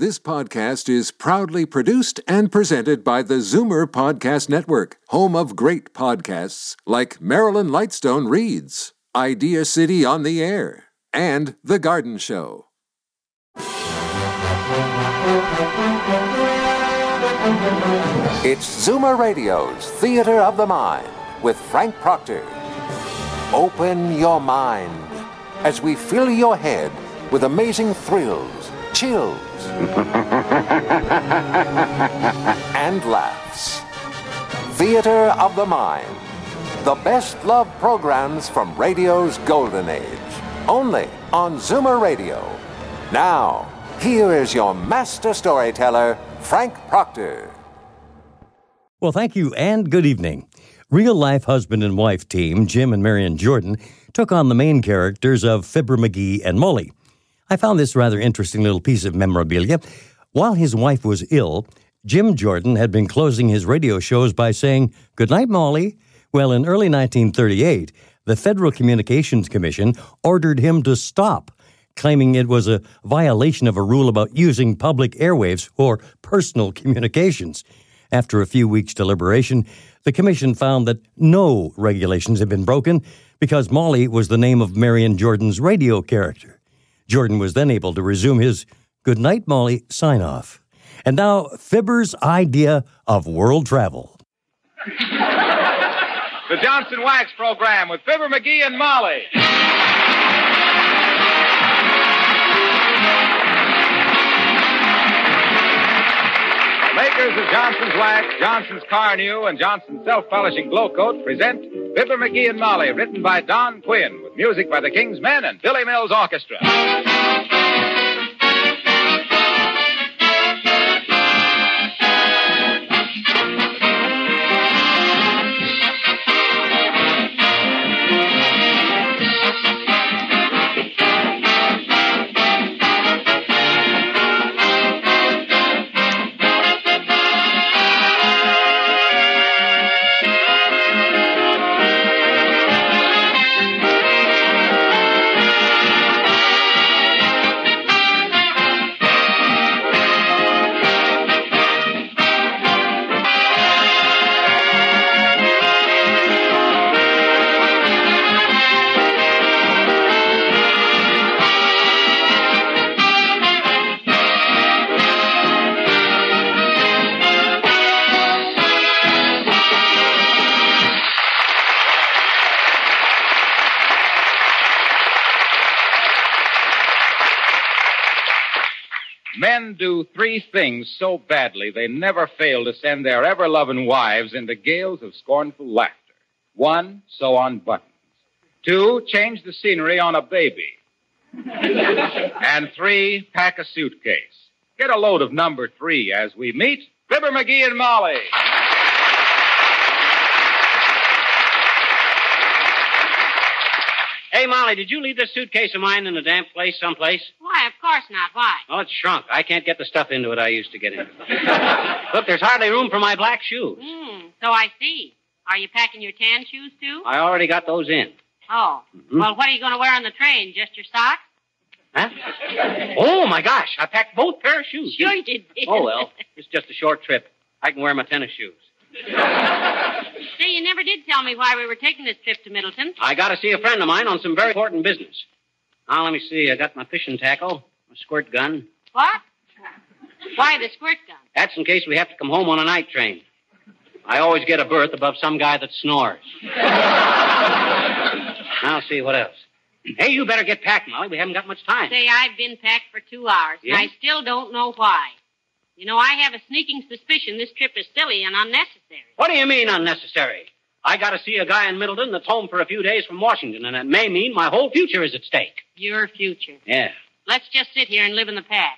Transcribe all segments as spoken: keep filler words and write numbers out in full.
This podcast is proudly produced and presented by the Zoomer Podcast Network, home of great podcasts like Marilyn Lightstone Reads, Idea City on the Air, and The Garden Show. It's Zoomer Radio's Theater of the Mind with Frank Proctor. Open your mind as we fill your head with amazing thrills, chills, and laughs. Theater of the Mind. The best love programs from radio's golden age. Only on Zoomer Radio. Now, here is your master storyteller, Frank Proctor. Well, thank you and good evening. Real-life husband and wife team, Jim and Marion Jordan, took on the main characters of Fibber McGee and Molly. I found this rather interesting little piece of memorabilia. While his wife was ill, Jim Jordan had been closing his radio shows by saying, "Good night, Molly." Well, in early nineteen thirty-eight, the Federal Communications Commission ordered him to stop, claiming it was a violation of a rule about using public airwaves for personal communications. After a few weeks' deliberation, the commission found that no regulations had been broken because Molly was the name of Marion Jordan's radio character. Jordan was then able to resume his "Good night, Molly" sign-off. And now, Fibber's idea of world travel. The Johnson Wax Program with Fibber McGee and Molly. The makers of Johnson's Wax, Johnson's Carnu, and Johnson's Self-Polishing Glow Coat present Fibber McGee and Molly, written by Don Quinn, with music by the King's Men and Billy Mills Orchestra. Men do three things so badly they never fail to send their ever-loving wives into gales of scornful laughter. One, sew on buttons. Two, change the scenery on a baby. And three, pack a suitcase. Get a load of number three as we meet Fibber McGee and Molly. Hey, Molly, did you leave this suitcase of mine in a damp place someplace? Why, of course not. Why? Oh, it's shrunk. I can't get the stuff into it I used to get into. Look, there's hardly room for my black shoes. Hmm, so I see. Are you packing your tan shoes, too? I already got those in. Oh. Mm-hmm. Well, what are you going to wear on the train? Just your socks? Huh? Oh, my gosh. I packed both pair of shoes. Sure you did. Oh, well, it's just a short trip. I can wear my tennis shoes. Say, you never did tell me why we were taking this trip to Middleton. I got to see a friend of mine on some very important business. Now, let me see. I got my fishing tackle, my squirt gun. What? Why the squirt gun? That's in case we have to come home on a night train. I always get a berth above some guy that snores. Now, see what else. Hey, you better get packed, Molly. We haven't got much time. Say, I've been packed for two hours, yeah? and I still don't know why. You know, I have a sneaking suspicion this trip is silly and unnecessary. What do you mean, unnecessary? I got to see a guy in Middleton that's home for a few days from Washington, and it may mean my whole future is at stake. Your future? Yeah. Let's just sit here and live in the past.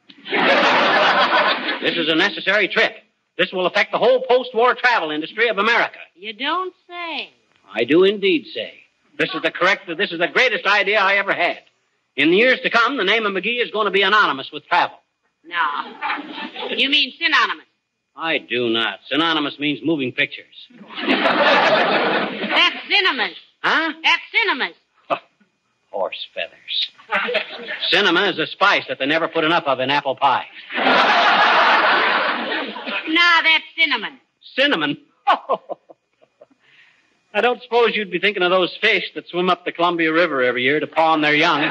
This is a necessary trip. This will affect the whole post-war travel industry of America. You don't say. I do indeed say. This is the correct, this is the greatest idea I ever had. In the years to come, the name of McGee is going to be anonymous with travel. No. You mean synonymous? I do not. Synonymous means moving pictures. That's cinemas. Huh? That's cinemas. Horse feathers. Cinnamon is a spice that they never put enough of in apple pie. Nah, that's cinnamon. Cinnamon? I don't suppose you'd be thinking of those fish that swim up the Columbia River every year to pawn their young.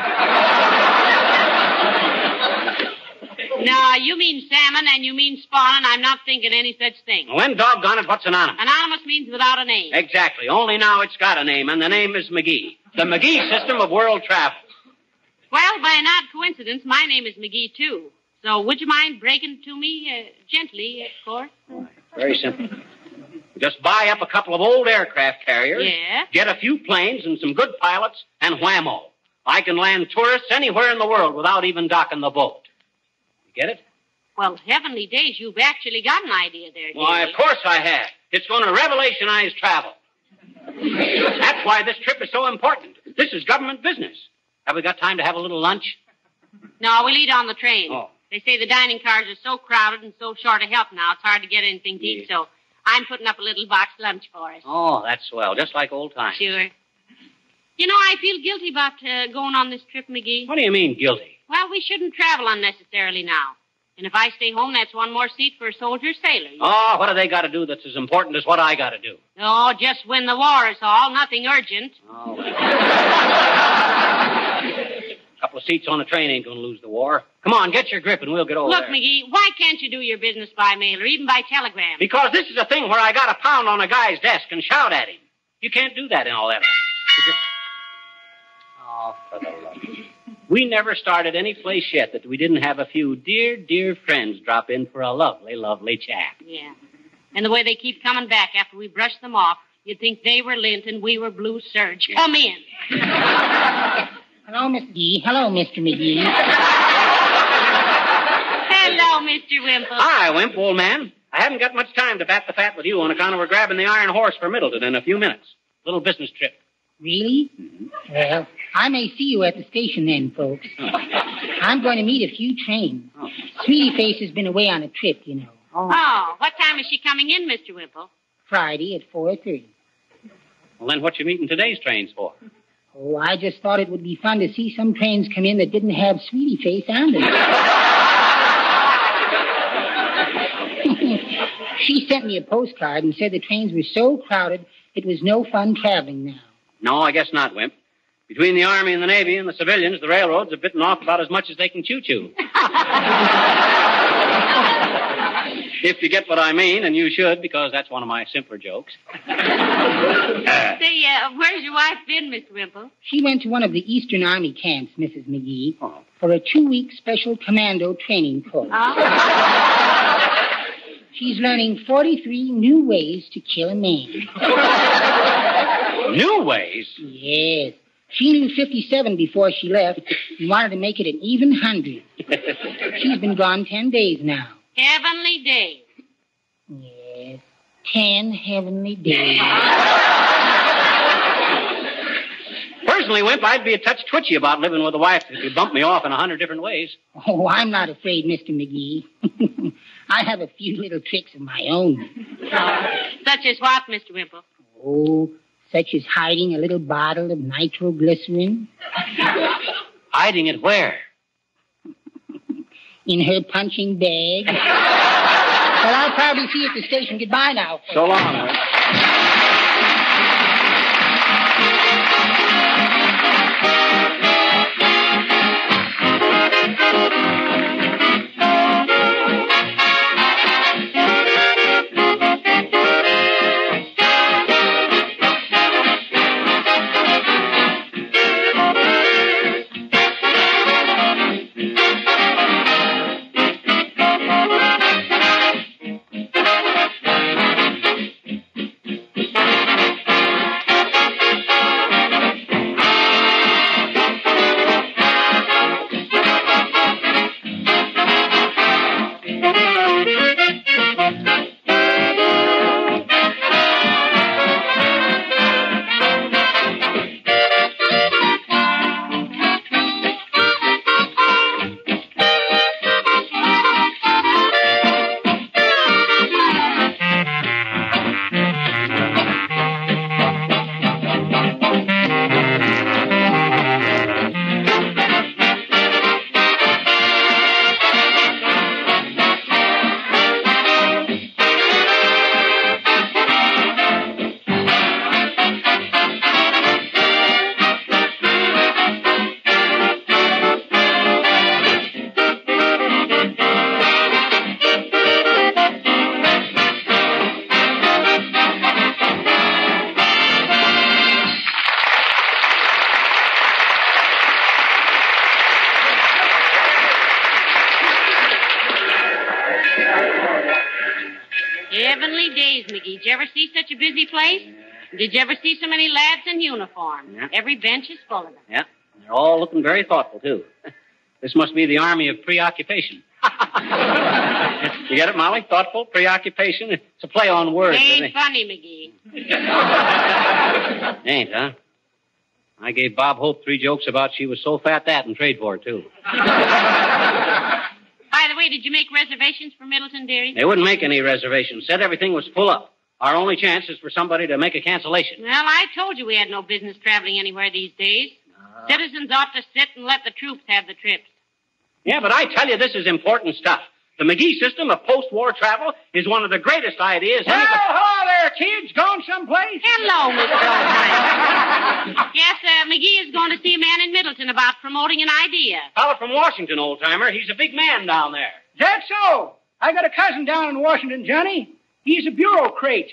No, you mean salmon and you mean spawn, and I'm not thinking any such thing. When doggone it, what's anonymous? Anonymous means without a name. Exactly. Only now it's got a name, and the name is McGee. The McGee system of world travel. Well, by an odd coincidence, my name is McGee, too. So would you mind breaking it to me, uh, gently, of course? Very simple. Just buy up a couple of old aircraft carriers. Yeah? Get a few planes and some good pilots, and whammo. I can land tourists anywhere in the world without even docking the boat. You get it? Well, heavenly days, you've actually got an idea there, Why, Davy. of course I have. It's going to revolutionize travel. That's why this trip is so important. This is government business. Have we got time to have a little lunch? No, we'll eat on the train. Oh. They say the dining cars are so crowded and so short of help now, it's hard to get anything to eat, so I'm putting up a little box lunch for us. Oh, that's swell. Just like old times. Sure. You know, I feel guilty about uh, going on this trip, McGee. What do you mean, guilty? Well, we shouldn't travel unnecessarily now. And if I stay home, that's one more seat for a soldier sailor. You know? Oh, what do they got to do that's as important as what I got to do? Oh, just win the war is all. Nothing urgent. Oh. A couple of seats on the train ain't going to lose the war. Come on, get your grip and we'll get over Look, there. McGee, why can't you do your business by mail or even by telegram? Because this is a thing where I got to pound on a guy's desk and shout at him. You can't do that in all that. You just... Oh, for the love of... We never started any place yet that we didn't have a few dear, dear friends drop in for a lovely, lovely chat. Yeah. And the way they keep coming back after we brush them off, you'd think they were lint and we were blue serge. Come in. Hello, Miss McGee. Hello, Mister McGee. Hello, Mister Wimple. Hi, Wimp, old man. I haven't got much time to bat the fat with you on account of we're grabbing the Iron Horse for Middleton in a few minutes. Little business trip. Really? Mm-hmm. Well, I may see you at the station then, folks. Oh. I'm going to meet a few trains. Oh. Sweetie Face has been away on a trip, you know. Oh. oh, what time is she coming in, Mister Wimple? Friday at four thirty. Well, then what you meeting today's trains for? Oh, I just thought it would be fun to see some trains come in that didn't have Sweetie Face on them. She sent me a postcard and said the trains were so crowded it was no fun traveling now. No, I guess not, Wimp. Between the Army and the Navy and the civilians, the railroads have bitten off about as much as they can chew-chew. If you get what I mean, and you should, because that's one of my simpler jokes. Say, uh, where's your wife been, Mister Wimple? She went to one of the Eastern Army camps, Missus McGee, oh. for a two-week special commando training course. Oh. She's learning forty-three new ways to kill a man. New ways? Yes. She knew fifty-seven before she left and wanted to make it an even hundred. She's been gone ten days now. Heavenly days. Yes. Ten heavenly days. Personally, Wimp, I'd be a touch twitchy about living with a wife that could bump me off in a hundred different ways. Oh, I'm not afraid, Mister McGee. I have a few little tricks of my own. Oh, such as what, Mister Wimple? Oh, such as hiding a little bottle of nitroglycerin. Hiding it where? In her punching bag. Well, I'll probably see you at the station. Goodbye now. So long, Wimp. Heavenly days, McGee. Did you ever see such a busy place? Did you ever see so many lads in uniform? Yeah. Every bench is full of them. Yeah, they're all looking very thoughtful, too. This must be the army of preoccupation. You get it, Molly? Thoughtful, preoccupation. It's a play on words. Ain't funny, McGee. Ain't, huh? I gave Bob Hope three jokes about she was so fat that and trade for it, too. By the way, did you make reservations for Middleton, dearie? They wouldn't make any reservations. Said everything was full up. Our only chance is for somebody to make a cancellation. Well, I told you we had no business traveling anywhere these days. Uh, Citizens ought to sit and let the troops have the trips. Yeah, but I tell you, this is important stuff. The McGee system of post-war travel is one of the greatest ideas. Well, hello there, kids. Going someplace? Hello, Mister Oldtimer. Yes, uh, McGee is going to see a man in Middleton about promoting an idea. Fellow from Washington, old-timer. He's a big man down there. Is that so? I got a cousin down in Washington, Johnny. He's a bureaucrat.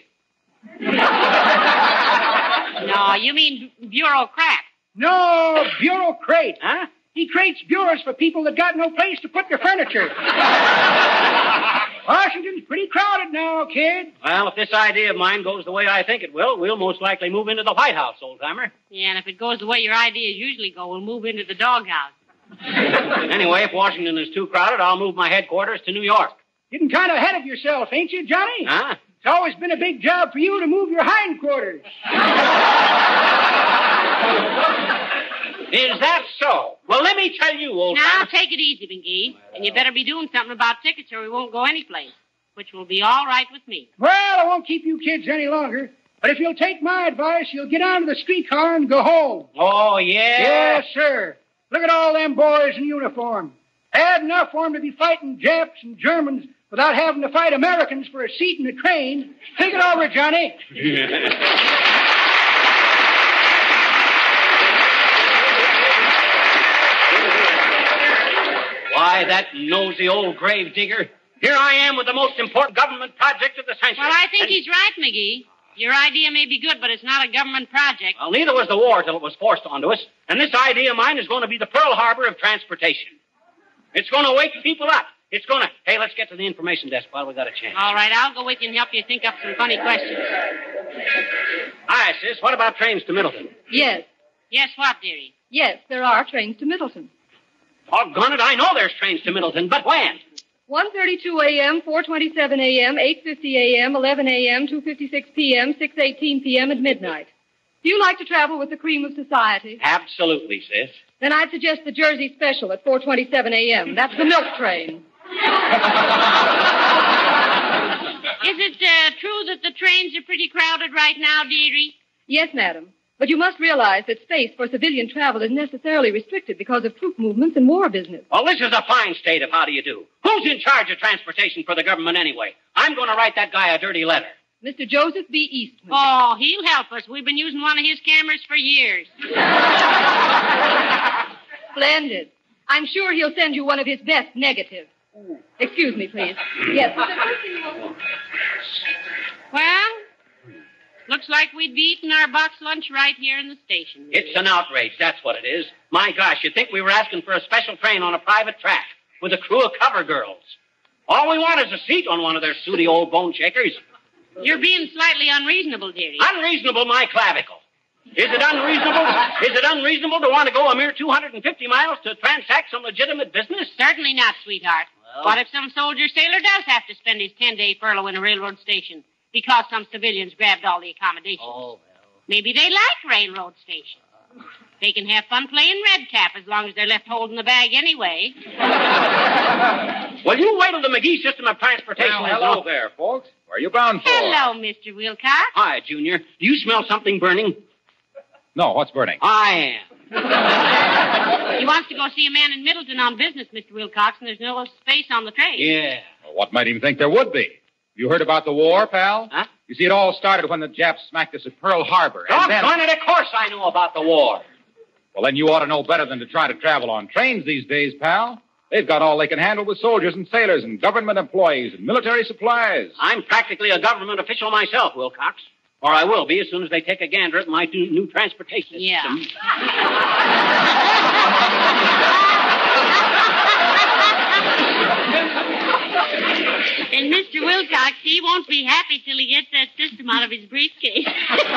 No, you mean bureaucrat. No, bureaucrat. Huh? He creates bureaus for people that got no place to put their furniture. Washington's pretty crowded now, kid. Well, if this idea of mine goes the way I think it will, we'll most likely move into the White House, old-timer. Yeah, and if it goes the way your ideas usually go, we'll move into the doghouse. Anyway, if Washington is too crowded, I'll move my headquarters to New York. Getting kind of ahead of yourself, ain't you, Johnny? Huh? It's always been a big job for you to move your hindquarters. Is that so? Well, let me tell you, old Now, timer. take it easy, McGee. And you better be doing something about tickets or we won't go anyplace, which will be all right with me. Well, I won't keep you kids any longer. But if you'll take my advice, you'll get onto the streetcar and go home. Oh, yeah? Yes, sir. Look at all them boys in uniform. Bad enough for them to be fighting Japs and Germans without having to fight Americans for a seat in the train. Think it over, Johnny. Why, that nosy old grave digger. Here I am with the most important government project of the century. Well, I think and... he's right, McGee. Your idea may be good, but it's not a government project. Well, neither was the war till it was forced onto us. And this idea of mine is going to be the Pearl Harbor of transportation. It's going to wake people up. It's going to... Hey, let's get to the information desk while we got a chance. All right, I'll go with you and help you think up some funny questions. Hi, sis. What about trains to Middleton? Yes. Yes, what, dearie? Yes, there are trains to Middleton. Doggone it, I know there's trains to Middleton, but when? one thirty-two a.m., four twenty-seven a.m., eight fifty a.m., eleven a.m., two fifty-six p.m., six eighteen p.m., and midnight. Do you like to travel with the cream of society? Absolutely, sis. Then I'd suggest the Jersey Special at four twenty-seven a.m. That's the milk train. Is it uh, true that the trains are pretty crowded right now, dearie? Yes, madam. But you must realize that space for civilian travel is necessarily restricted because of troop movements and war business. Well, this is a fine state of how do you do. Who's in charge of transportation for the government anyway? I'm going to write that guy a dirty letter. Mister Joseph B. Eastman. Oh, he'll help us. We've been using one of his cameras for years. Splendid. I'm sure he'll send you one of his best negatives. Excuse me, please. Yes. Well, looks like we'd be eating our box lunch right here in the station. It's an outrage, that's what it is. My gosh, you'd think we were asking for a special train on a private track with a crew of cover girls. All we want is a seat on one of their sooty old bone shakers. You're being slightly unreasonable, dearie. Unreasonable, my clavicle. Is it unreasonable? Is it unreasonable to want to go a mere two hundred fifty miles to transact some legitimate business? Certainly not, sweetheart. Well... What if some soldier sailor does have to spend his ten-day furlough in a railroad station because some civilians grabbed all the accommodations? Oh, well. Maybe they like railroad stations. They can have fun playing red cap as long as they're left holding the bag anyway. Well, you wait till the McGee system of transportation Well, is hello on. there, folks. Where are you bound for? Hello, Mister Wilcox. Hi, Junior. Do you smell something burning? No, what's burning? I am. He wants to go see a man in Middleton on business, Mister Wilcox, and there's no space on the train. Yeah. Well, what made him think there would be? You heard about the war, pal? Huh? You see, it all started when the Japs smacked us at Pearl Harbor. And then... Doggone it, of course I know about the war. Well, then you ought to know better than to try to travel on trains these days, pal. They've got all they can handle with soldiers and sailors and government employees and military supplies. I'm practically a government official myself, Wilcox. Or I will be as soon as they take a gander at my new, new transportation Yeah. system. And And Mister Wilcox, he won't be happy till he gets that system out of his briefcase.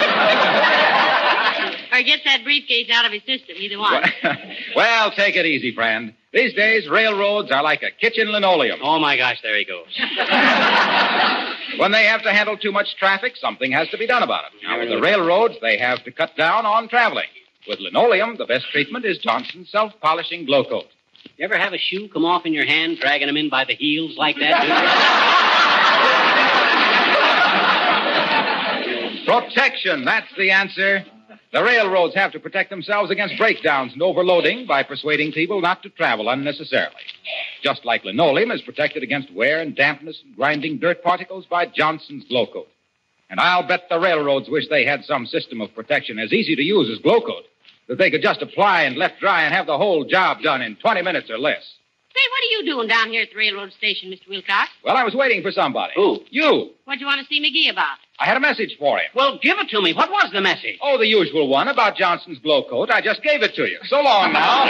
Or gets that briefcase out of his system, either one. Well, take it easy, friend. These days, railroads are like a kitchen linoleum. Oh, my gosh, there he goes. When they have to handle too much traffic, something has to be done about it. Now, with the railroads, they have to cut down on traveling. With linoleum, the best treatment is Johnson's self-polishing glow coat. You ever have a shoe come off in your hand, dragging them in by the heels like that? Protection, that's the answer. The railroads have to protect themselves against breakdowns and overloading by persuading people not to travel unnecessarily. Just like linoleum is protected against wear and dampness and grinding dirt particles by Johnson's glow coat. And I'll bet the railroads wish they had some system of protection as easy to use as glow coat, that they could just apply and let dry and have the whole job done in twenty minutes or less. Say, what are you doing down here at the railroad station, Mister Wilcox? Well, I was waiting for somebody. Who? You. What'd you want to see McGee about? I had a message for him. Well, give it to me. What was the message? Oh, the usual one about Johnson's glow coat. I just gave it to you. So long now.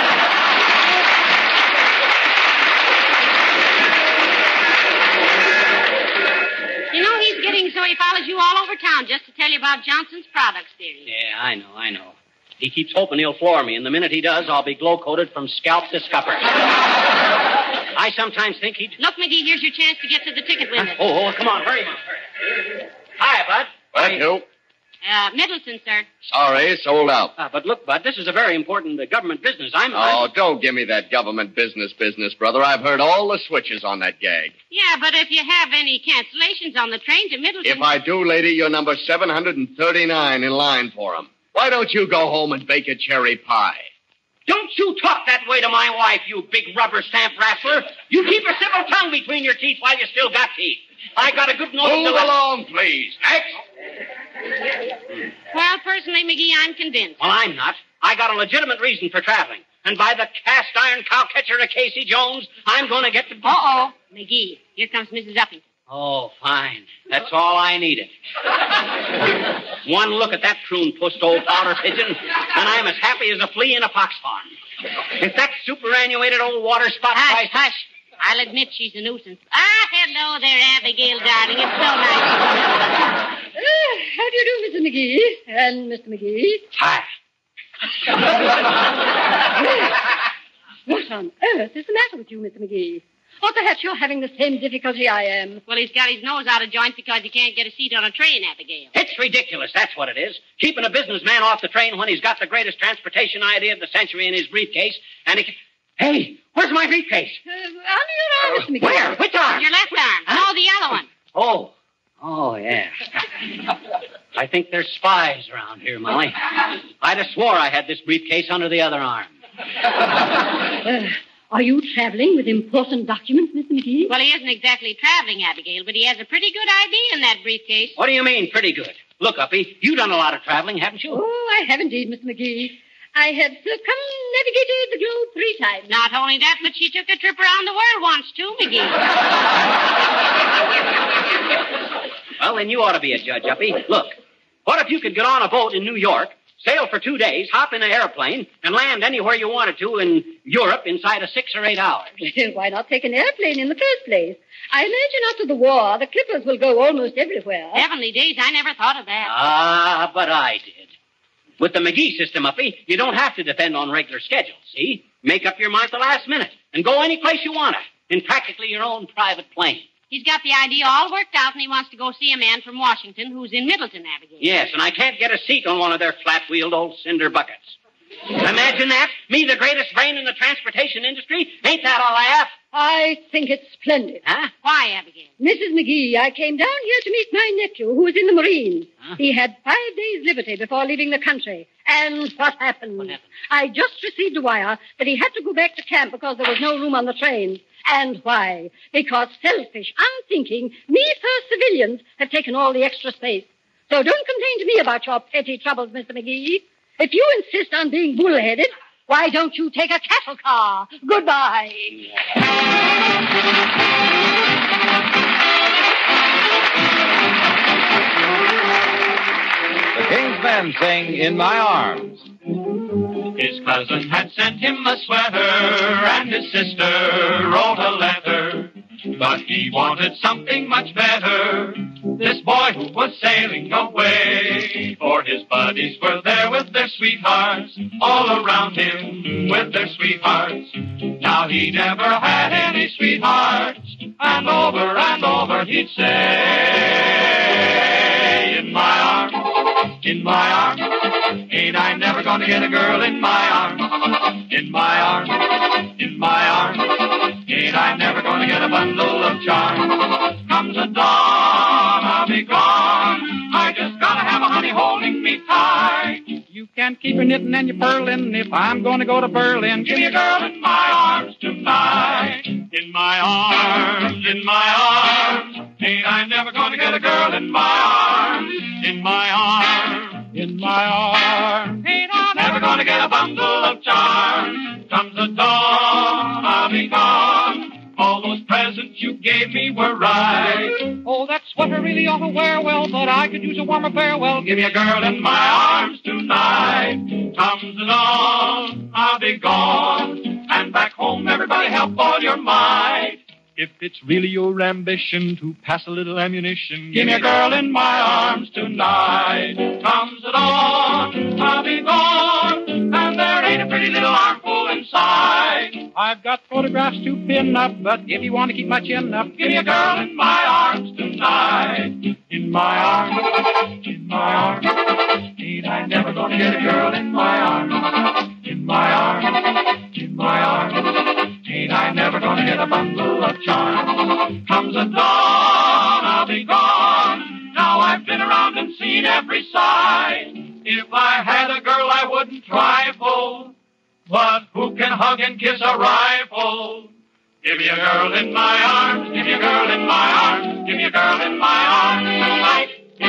You know, he's getting so he follows you all over town just to tell you about Johnson's products theory. Yeah, I know, I know. He keeps hoping he'll floor me, and the minute he does, I'll be glow-coated from scalp to scupper. I sometimes think he'd... Look, McGee, here's your chance to get to the ticket window. Huh? Oh, oh, come on, hurry, Mom, hurry. Hi, Bud. Thank you. Uh, Middleton, sir. Sorry, sold out. Uh, but look, Bud, this is a very important uh, government business. I'm... Oh, I'm... don't give me that government business business, brother. I've heard all the switches on that gag. Yeah, but if you have any cancellations on the train to Middleton... If I do, lady, you're number seven hundred thirty-nine in line for 'em. Why don't you go home and bake a cherry pie? Don't you talk that way to my wife, you big rubber stamp wrestler. You keep a civil tongue between your teeth while you still got teeth. I got a good notice Move to... along, please. Next. Well, personally, McGee, I'm convinced. Well, I'm not. I got a legitimate reason for traveling. And by the cast-iron cow-catcher of Casey Jones, I'm going to get to... Uh-oh. McGee, here comes Missus Uppington. Oh, fine. That's all I needed. One look at that prune-pussed old powder pigeon, and I'm as happy as a flea in a pox farm. If that superannuated old water spot... Hush, hush. I'll admit she's a nuisance. Ah, hello there, Abigail, darling. It's so nice. Uh, how do you do, Mister McGee? And Mister McGee? Hi. What on earth is the matter with you, Mister McGee? Or perhaps you're having the same difficulty I am. Well, he's got his nose out of joint because he can't get a seat on a train, Abigail. It's ridiculous, that's what it is. Keeping a businessman off the train when he's got the greatest transportation idea of the century in his briefcase, and he can... Hey, where's my briefcase? Uh, under your arm, Mister McGee. Where? Which arm? Your left arm. Huh? No, the other one. Oh. Oh, yeah. I think there's spies around here, Molly. I'd have swore I had this briefcase under the other arm. Uh, are you traveling with important documents, Mister McGee? Well, he isn't exactly traveling, Abigail, but he has a pretty good idea in that briefcase. What do you mean, pretty good? Look, Uppy, you've done a lot of traveling, haven't you? Oh, I have indeed, Mister McGee. I have circumnavigated the globe three times. Not only that, but she took a trip around the world once, too, McGee. Well, then you ought to be a judge, Uppy. Look, what if you could get on a boat in New York, sail for two days, hop in an airplane, and land anywhere you wanted to in Europe inside of six or eight hours? Why not take an airplane in the first place? I imagine after the war, the clippers will go almost everywhere. Heavenly days, I never thought of that. Ah, but I did. With the McGee system, Uppy, you don't have to depend on regular schedules, see? Make up your mind at the last minute and go any place you want to in practically your own private plane. He's got the idea all worked out, and he wants to go see a man from Washington who's in Middleton, Abigail. Yes, and I can't get a seat on one of their flat-wheeled old cinder buckets. Imagine that. Me, the greatest brain in the transportation industry. Ain't that all I have? I think it's splendid. Huh? Why, Abigail? Missus McGee, I came down here to meet my nephew, who was in the Marines. Huh? He had five days' liberty before leaving the country. And what happened? What happened? I just received a wire that he had to go back to camp because there was no room on the train. And why? Because selfish, unthinking, me-first civilians have taken all the extra space. So don't complain to me about your petty troubles, Mister McGee. If you insist on being bull-headed, why don't you take a cattle car? Goodbye. The King's Men sing In My Arms. His cousin had sent him a sweater, and his sister wrote a letter. but he wanted something much better. This boy who was sailing away, for his buddies were there with their sweethearts, all around him with their sweethearts. Now he never had any sweethearts, and over and over he'd say, in my arms, in my arms, ain't I never gonna get a girl in my arms, in my arms, in my arms, ain't I never gonna get a bundle of charms. Comes the dawn, I'll be gone, I just gotta have a honey holding me tight. You can't keep your knitting and your purling if I'm gonna go to Berlin. Give me a girl in my arms tonight, in my arms, in my arms, ain't I never gonna get a girl in my arms, in my arms, In my arms. ain't I never gonna get a bundle of charms. Comes the dawn, I'll be gone, all those presents you gave me were right. Oh, that sweater really ought to wear well, but I could use a warmer farewell. Give me a girl in my arms tonight. Comes the dawn, I'll be gone, and back home everybody help all your might. If it's really your ambition to pass a little ammunition, Give me a girl in my arms tonight. Comes the dawn, I'll be gone, and there ain't a pretty little armful inside. I've got photographs to pin up, but if you want to keep my chin up, Give me a girl in my arms tonight. In my arms, in my arms, ain't I never gonna get a girl in my arms. In my arms, in my arms, ain't I never gonna get a bundle of charms. Comes the dawn, I'll be gone, now I've been around and seen every side. If I had a girl I wouldn't trifle, but who can hug and kiss a rifle? Give me a girl in my arms, give me a girl in my arms, give me a girl in my arms tonight.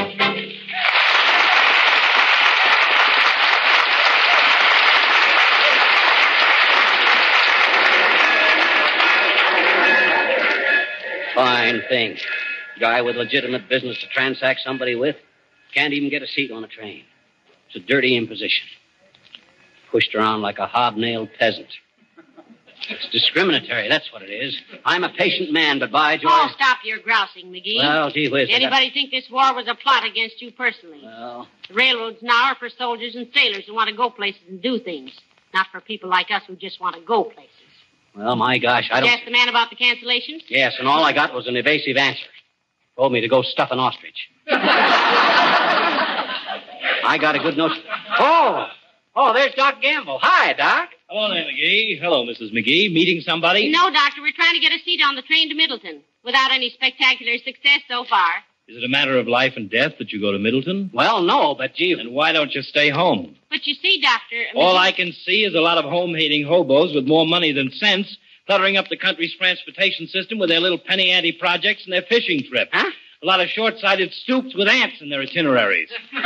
Fine thing. Guy with legitimate business to transact somebody with can't even get a seat on a train. It's a dirty imposition. Pushed around like a hobnailed peasant. It's discriminatory, that's what it is. I'm a patient man, but by George... Oh, stop your grousing, McGee. Well, gee whiz. I Anybody think this war was a plot against you personally? got- Well, The railroads now are for soldiers and sailors who want to go places and do things, not for people like us who just want to go places. well, my gosh, I Did you don't... ask the man about the cancellations? Yes, and all I got was an evasive answer. Told me to go stuff an ostrich. I got a good notion. Oh! Oh, there's Doc Gamble. Hi, Doc. Hello there, McGee. Hello, Missus McGee. Meeting somebody? No, Doctor, we're trying to get a seat on the train to Middleton, without any spectacular success so far. Is it a matter of life and death that you go to Middleton? Well, no, but gee... Then why don't you stay home? But you see, Doctor... All I can see is a lot of home-hating hobos with more money than sense cluttering up the country's transportation system with their little penny-ante projects and their fishing trips. Huh? A lot of short-sighted stoops with ants in their itineraries.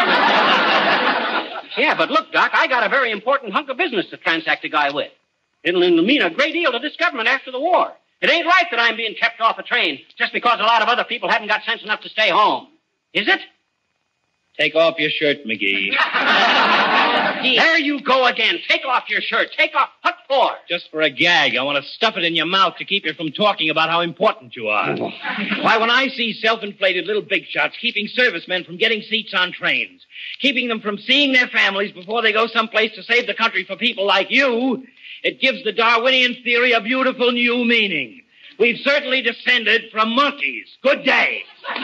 Yeah, but look, Doc, I got a very important hunk of business to transact a guy with. It'll mean a great deal to this government after the war. It ain't right that I'm being kept off a train just because a lot of other people haven't got sense enough to stay home. Is it? Take off your shirt, McGee. There you go again. Take off your shirt. Take off. What for? Just for a gag. I want to stuff it in your mouth to keep you from talking about how important you are. Why, when I see self-inflated little big shots keeping servicemen from getting seats on trains, keeping them from seeing their families before they go someplace to save the country for people like you, it gives the Darwinian theory a beautiful new meaning. We've certainly descended from monkeys. Good day.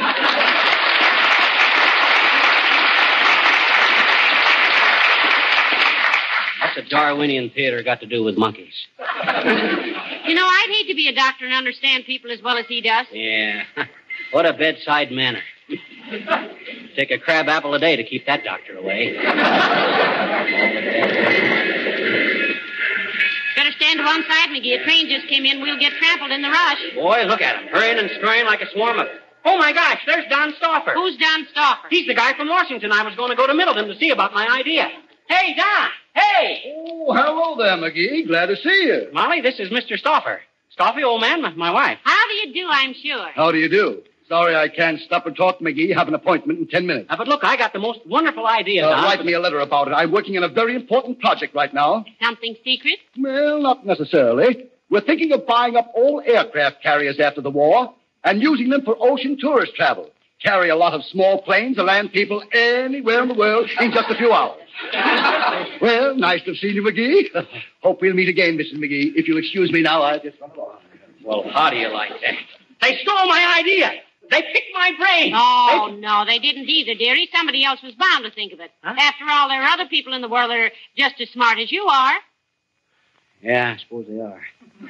What's a Darwinian theater got to do with monkeys? You know, I'd hate to be a doctor and understand people as well as he does. Yeah. What a bedside manner. Take a crab apple a day to keep that doctor away. Better stand to one side, McGee. A train just came in. We'll get trampled in the rush. Boy, look at him. Hurrying and scurrying like a swarm of... Oh, my gosh, there's Don Stauffer. Who's Don Stauffer? He's the guy from Washington I was going to go to Middleton to see about my idea. Hey, Don. Hey. Oh, hello there, McGee. Glad to see you. Molly, this is Mister Stauffer. Stauffer, old man, my- my wife. How do you do, I'm sure. How do you do? Sorry I can't stop and talk, McGee. Have an appointment in ten minutes. Uh, but look, I got the most wonderful idea, Uh, Don. write me a letter about it. I'm working on a very important project right now. Something secret? Well, not necessarily. We're thinking of buying up all aircraft carriers after the war and using them for ocean tourist travel. Carry a lot of small planes to land people anywhere in the world in just a few hours. Well, nice to have seen you, McGee. Hope we'll meet again, Missus McGee. If you'll excuse me now, I'll just run along. Well, how do you like that? They stole my idea. They picked my brain. Oh, they... no, they didn't either, dearie. Somebody else was bound to think of it. Huh? After all, there are other people in the world that are just as smart as you are. Yeah, I suppose they are.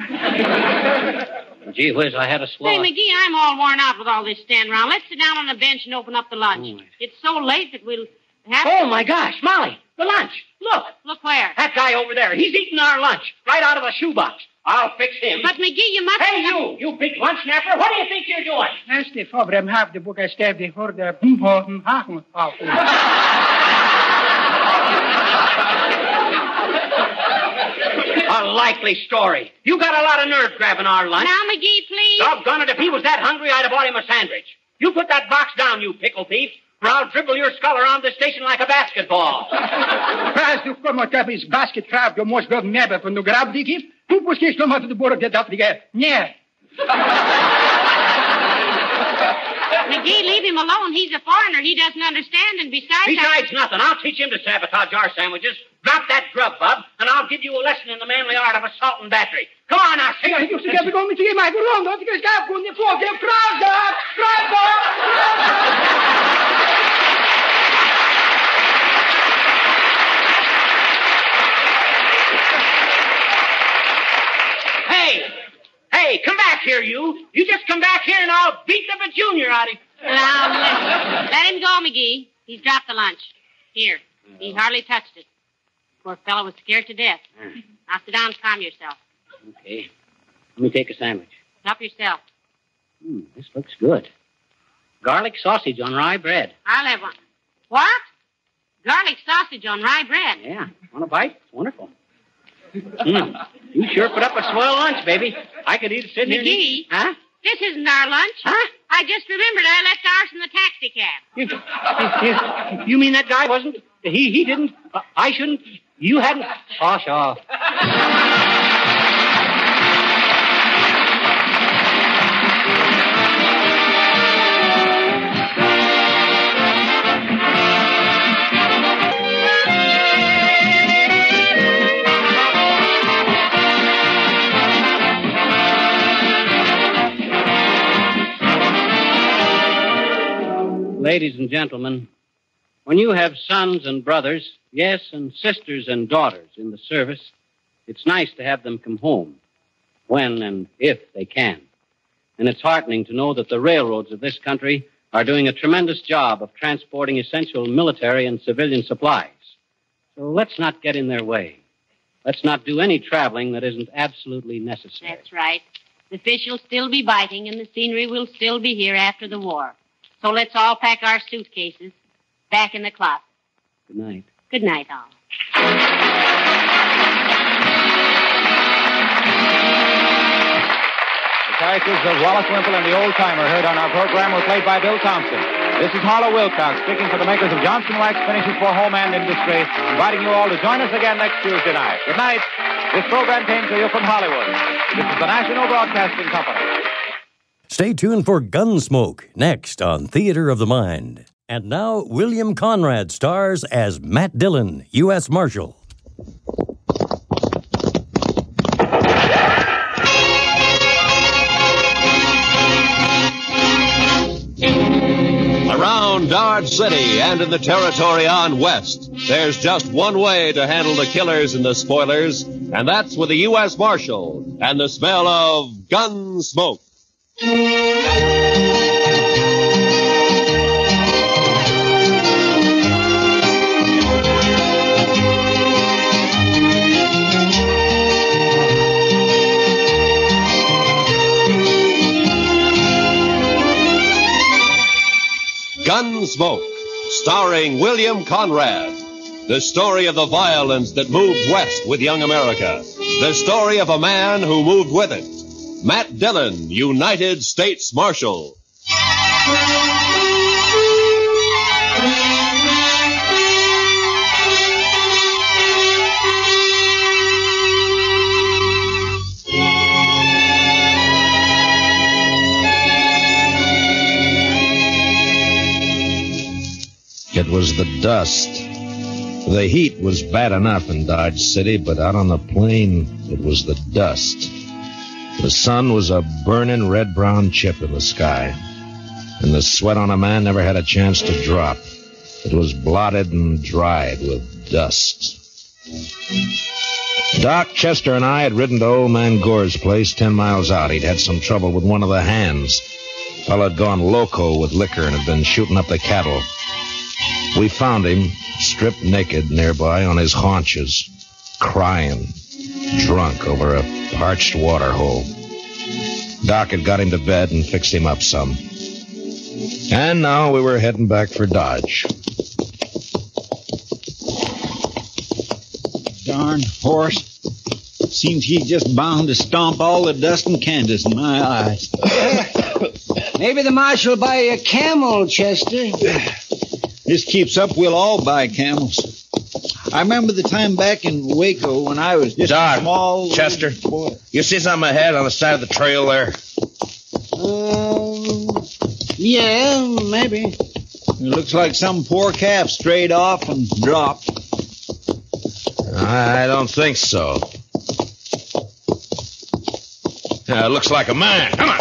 Gee whiz, I had a swallow. Hey, McGee, I'm all worn out with all this standing around. Let's sit down on the bench and open up the lunch. Oh, it's so late that we'll have... Oh, my gosh, Molly, the lunch. Look. Look where? That guy over there. He's eating our lunch right out of a shoebox. I'll fix him. But, McGee, you must... Hey, you, you big lunch snapper. What do you think you're doing? As de fabrem have de boek I stab de voor de boomhoten hagen af. A likely story. You got a lot of nerve grabbing our lunch. Now, McGee, please. Doggone it, if he was that hungry, I'd have bought him a sandwich. You put that box down, you pickle thief, or I'll dribble your skull around the station like a basketball. Als du komt op is baskettrap, je moest wel nebben van de grab die geeft. Toen moest je komen uit de borg dat afgegeven. Nee. McGee, leave him alone. He's a foreigner. He doesn't understand, and besides... Besides I... nothing. I'll teach him to sabotage our sandwiches. Drop that grub, bub, and I'll give you a lesson in the manly art of assault and battery. Come on now, sing it. You forget to go to get my room. Don't you guys got to go in the floor. Get crowd up. Crowd up. Hey. Hey, come back here, you. You just come back here and I'll beat the junior out of you. Now, let, let him go, McGee. He's dropped the lunch. Here. He hardly touched it. Poor fellow was scared to death. Mm. Now sit down and calm yourself. Okay. Let me take a sandwich. Help yourself. Hmm, this looks good. Garlic sausage on rye bread. I'll have one. What? Garlic sausage on rye bread? Yeah. Want a bite? It's wonderful. Mm. You sure put up a swell lunch, baby. I could eat it sitting here. McGee? Huh? This isn't our lunch. Huh? I just remembered I left ours in the taxi cab. You, you, you mean that guy wasn't? He he didn't. Uh, I shouldn't. You hadn't. Oh, sure. Ladies and gentlemen, when you have sons and brothers, yes, and sisters and daughters in the service, it's nice to have them come home when and if they can. And it's heartening to know that the railroads of this country are doing a tremendous job of transporting essential military and civilian supplies. So let's not get in their way. Let's not do any traveling that isn't absolutely necessary. That's right. The fish will still be biting, and the scenery will still be here after the war. So let's all pack our suitcases back in the closet. Good night. Good night, all. The characters of Wallace Wimple and the Old Timer heard on our program were played by Bill Thompson. This is Harlow Wilcox speaking for the makers of Johnson Wax Finishes for Home and Industry, inviting you all to join us again next Tuesday night. Good night. This program came to you from Hollywood. This is the National Broadcasting Company. Stay tuned for Gunsmoke, next on Theater of the Mind. And now, William Conrad stars as Matt Dillon, U S Marshal. Around Dodge City and in the territory on west, there's just one way to handle the killers and the spoilers, and that's with the U S Marshal and the smell of Gunsmoke. Gunsmoke, starring William Conrad. The story of the violence that moved west with young America. The story of a man who moved with it. Matt Dillon, United States Marshal. It was the dust. The heat was bad enough in Dodge City, but out on the plain, it was the dust. The sun was a burning red-brown chip in the sky, and the sweat on a man never had a chance to drop. It was blotted and dried with dust. Doc, Chester, and I had ridden to old man Gore's place ten miles out. He'd had some trouble with one of the hands. Fellow had gone loco with liquor and had been shooting up the cattle. We found him, stripped naked nearby on his haunches, crying, drunk over a parched water hole. Doc had got him to bed and fixed him up some. And now we were heading back for Dodge. Darn horse. Seems he's just bound to stomp all the dust in Kansas in my eyes. Maybe the marshal will buy you a camel, Chester. This keeps up, we'll all buy camels. I remember the time back in Waco when I was just Doc, a small... Chester, boy. You see something ahead on the side of the trail there? Uh, yeah, maybe. It looks like some poor calf strayed off and dropped. I don't think so. Uh, looks like a man. Come on.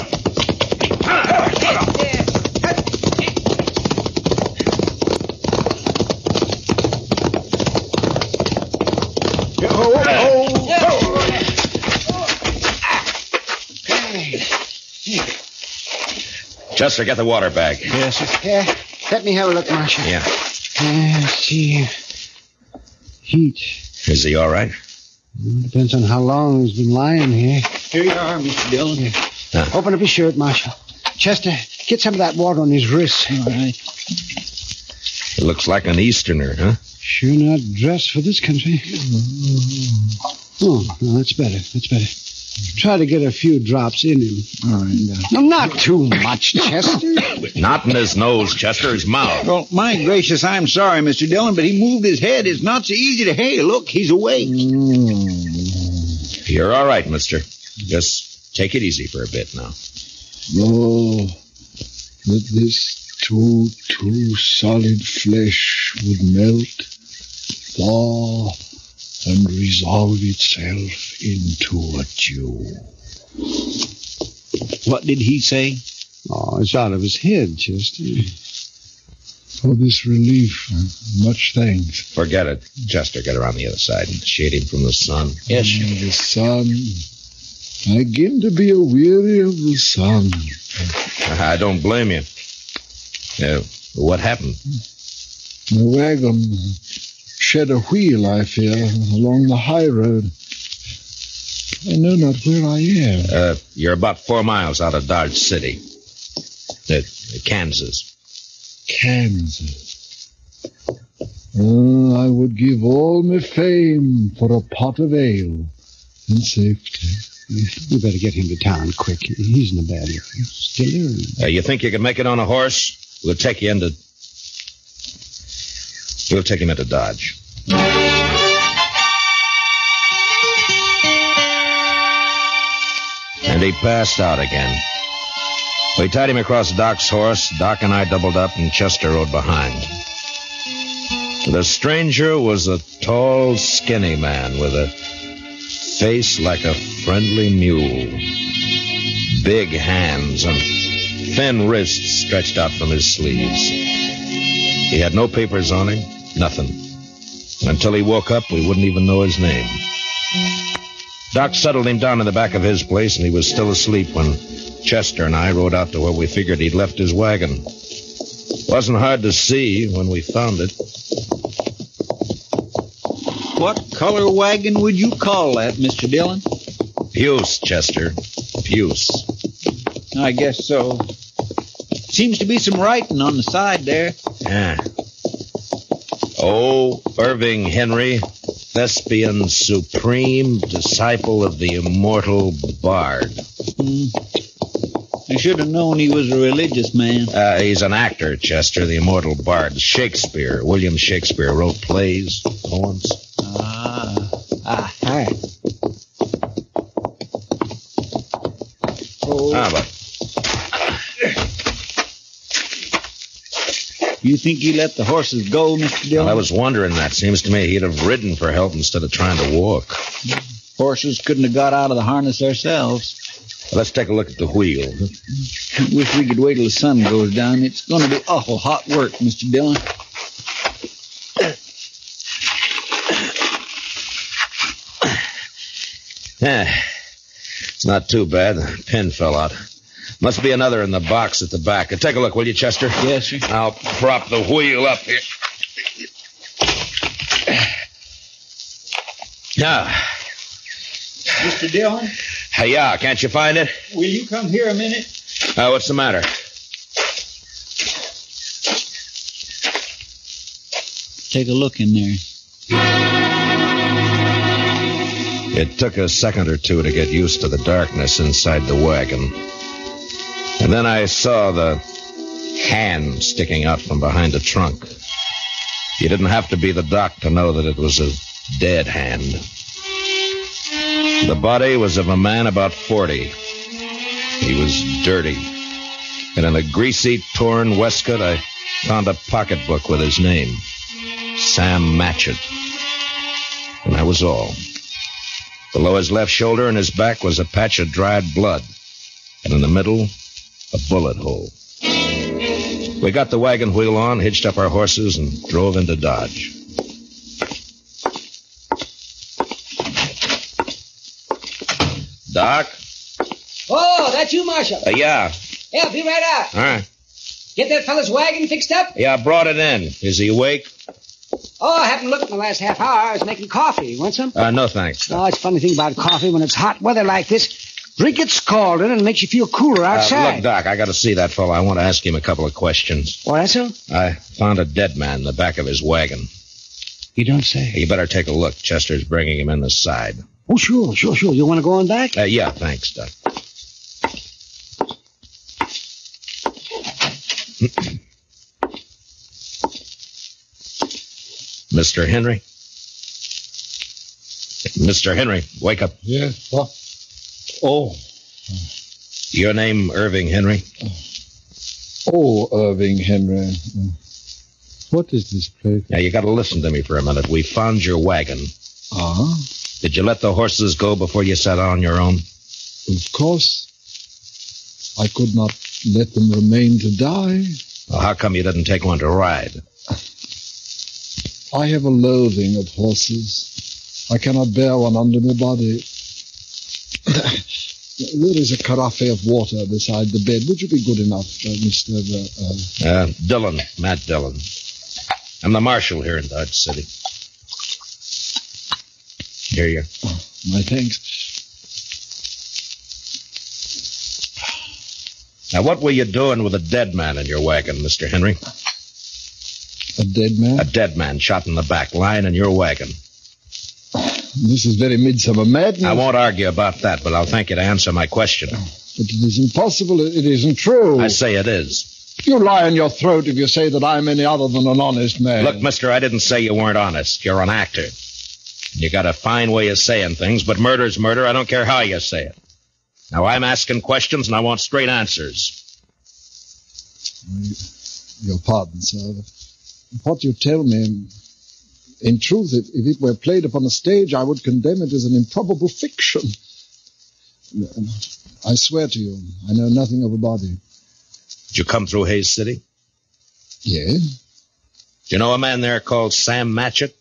Chester, get the water bag. Yes, sir. Yeah, let me have a look, Marshal. Yeah. Uh, let's see. Heat. Is he all right? Well, depends on how long he's been lying here. Here you are, Mister Dillon. Huh. Open up his shirt, Marshal. Chester, get some of that water on his wrists. All right. It looks like an Easterner, huh? Sure not dressed for this country. Oh, no, that's better. That's better. Try to get a few drops in him. All right. Now. No, not too much, Chester. Not in his nose, Chester, his mouth. Well, my gracious, I'm sorry, Mister Dillon, but he moved his head. It's not so easy to... Hey, look, he's awake. Mm. You're all right, mister. Just take it easy for a bit now. Oh, that this too, too solid flesh would melt, thaw, and resolve itself into a dew. What did he say? Oh, it's out of his head, Chester. For this relief, much thanks. Forget it. Chester, get around the other side and shade him from the sun. Yes. Mm, the sun. I begin to be a weary of the sun. I don't blame you. Uh, what happened? The wagon shed a wheel, I fear, along the high road. I know not where I am. Uh, you're about four miles out of Dodge City. Uh, Kansas. Kansas. Oh, I would give all my fame for a pot of ale and safety. We better get him to town quick. He's in a bad area. Still uh, you think you can make it on a horse? We'll take you into... We'll take him into Dodge. And he passed out again. We tied him across Doc's horse. Doc and I doubled up, and Chester rode behind. The stranger was a tall, skinny man with a face like a friendly mule. Big hands and thin wrists stretched out from his sleeves. He had no papers on him, nothing. Until he woke up, we wouldn't even know his name. Doc settled him down in the back of his place, and he was still asleep when Chester and I rode out to where we figured he'd left his wagon. Wasn't hard to see when we found it. What color wagon would you call that, Mister Dillon? Puce, Chester. Puce. I guess so. Seems to be some writing on the side there. Yeah. Oh, Irving Henry, thespian supreme, disciple of the immortal Bard. Hmm. I should have known he was a religious man. Uh, he's an actor, Chester, the immortal Bard. Shakespeare, William Shakespeare, wrote plays, poems. Ah, ah, hi. Oh. Ah, but... You think he let the horses go, Mister Dillon? Well, I was wondering that. Seems to me he'd have ridden for help instead of trying to walk. Horses couldn't have got out of the harness themselves. Well, let's take a look at the wheel. Wish we could wait till the sun goes down. It's going to be awful hot work, Mister Dillon. Yeah, it's not too bad. The pin fell out. Must be another in the box at the back. Take a look, will you, Chester? Yes, sir. I'll prop the wheel up here. Now. Mister Dillon? Hey, yeah, can't you find it? Will you come here a minute? Uh, what's the matter? Take a look in there. It took a second or two to get used to the darkness inside the wagon. And then I saw the hand sticking out from behind the trunk. You didn't have to be the doc to know that it was a dead hand. The body was of a man about forty. He was dirty. And in a greasy, torn waistcoat, I found a pocketbook with his name. Sam Matchett. And that was all. Below his left shoulder and his back was a patch of dried blood. And in the middle, a bullet hole. We got the wagon wheel on, hitched up our horses, and drove into Dodge. Doc? Oh, that's you, Marshal. Uh, yeah. Yeah, I'll be right out. All right. Get that fella's wagon fixed up? Yeah, I brought it in. Is he awake? Oh, I haven't looked in the last half hour. I was making coffee. Want some? Uh, no, thanks. Oh, it's a funny thing about coffee. When it's hot weather like this, drink it scalding and it makes you feel cooler outside. Uh, look, Doc, I got to see that fellow. I want to ask him a couple of questions. Oh, that's so? I found a dead man in the back of his wagon. You don't say. You better take a look. Chester's bringing him in the side. Oh, sure, sure, sure. You want to go on back? Uh, yeah, thanks, Doc. Mister Henry? Mister Henry, wake up. Yeah, what? Oh. Your name, Irving Henry? Oh, Irving Henry. What is this place? Now, you got to listen to me for a minute. We found your wagon. Ah? Did you let the horses go before you sat on your own? Of course. I could not let them remain to die. Well, how come you didn't take one to ride? I have a loathing of horses. I cannot bear one under my body. There is a carafe of water beside the bed. Would you be good enough, uh, Mister Uh, uh... uh, Dillon, Matt Dillon. I'm the marshal here in Dodge City. Here you are. Oh, my thanks. Now, what were you doing with a dead man in your wagon, Mister Henry? A dead man? A dead man shot in the back, lying in your wagon. This is very midsummer madness. I won't argue about that, but I'll thank you to answer my question. But it is impossible. It isn't true. I say it is. You lie on your throat if you say that I'm any other than an honest man. Look, mister, I didn't say you weren't honest. You're an actor. You got a fine way of saying things, but murder's murder. I don't care how you say it. Now, I'm asking questions, and I want straight answers. Your pardon, sir. What you tell me, in truth, if, if it were played upon a stage, I would condemn it as an improbable fiction. I swear to you, I know nothing of a body. Did you come through Hayes City? Yes. Do you know a man there called Sam Matchett?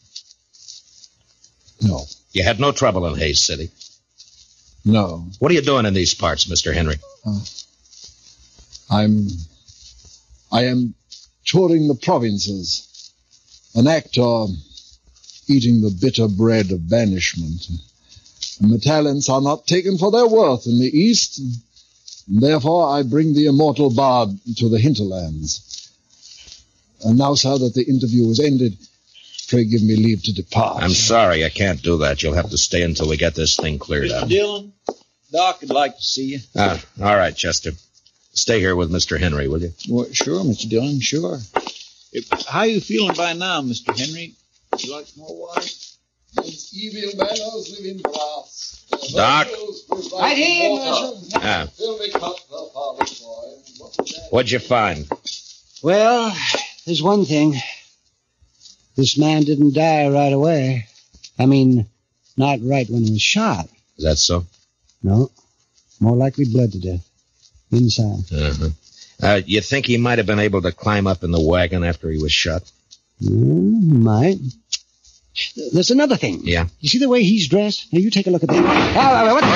No. You had no trouble in Hayes City? No. What are you doing in these parts, Mister Henry? Uh, I'm... I am touring the provinces. An actor eating the bitter bread of banishment. And the talents are not taken for their worth in the East. And therefore, I bring the immortal bard to the hinterlands. And now, sir, that the interview is ended, pray give me leave to depart. I'm sorry, I can't do that. You'll have to stay until we get this thing cleared Mister up. Dillon, Doc would like to see you. Ah, all right, Chester. Stay here with Mister Henry, will you? Well, sure, Mister Dillon, sure. If, how you feeling by now, Mister Henry? Would you like some more water? These evil manners live in brass. Doc? Right here, Marshal. Ah. What'd you find? Well, there's one thing. This man didn't die right away. I mean, not right when he was shot. Is that so? No. More likely bled to death. Inside. Uh-huh. Uh, you think he might have been able to climb up in the wagon after he was shot? Mm, might. There's another thing. Yeah? You see the way he's dressed? Now, you take a look at that. Uh, what?